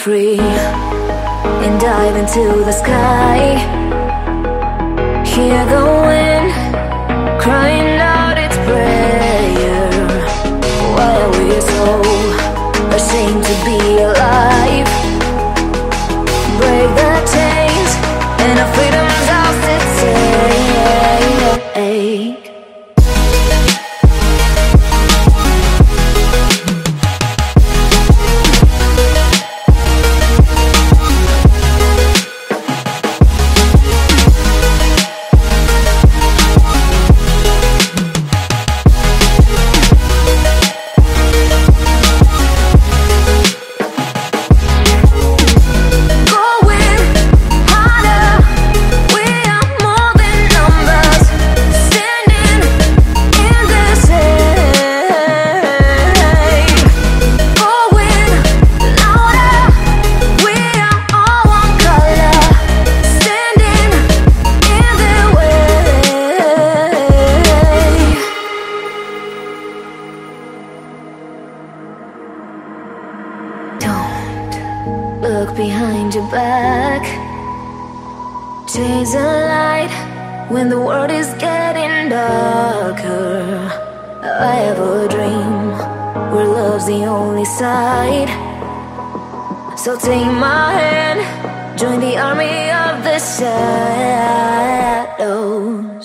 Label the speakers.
Speaker 1: free and dive into the sky. Hear the wind crying out its prayer. Why are we so ashamed to be alive? Break the chains and our freedom's ours to take. Look behind your back. Chase a light when the world is getting darker. I have a dream where love's the only side. So take my hand, join the army of the shadows.